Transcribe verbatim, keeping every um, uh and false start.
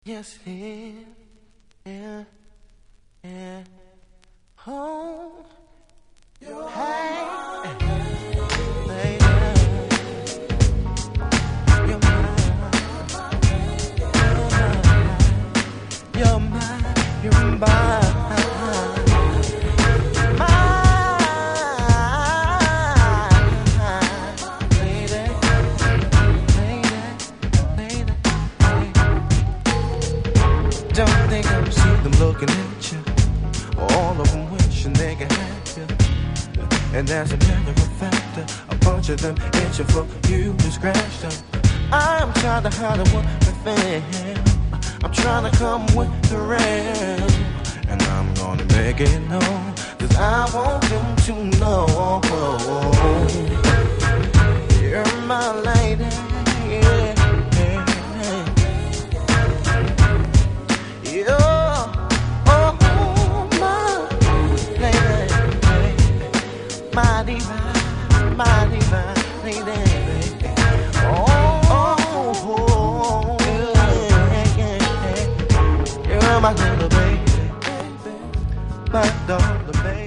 Yes, here, yeah, yeah. Home, hey, lady, you're mine, you're mine, you're mine, mine, lady, lady, lady. Don't think I'm see them looking at you. All of them wishing they could have you. And as a matter of fact, a bunch of them itching for you to scratch them. I'm trying to hide what I feel. I'm trying to come with the rain. And I'm gonna make it known, cause I want them to know you're my lady, yeah. You're, oh, my lady, my divine, my divine lady. Oh, oh, yeah, yeah, yeah. You're my little baby, my darling baby.